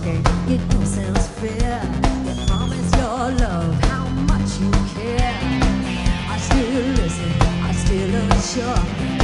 Okay. It all sounds fair. You promise your love, how much you care. I still listen, I still unsure.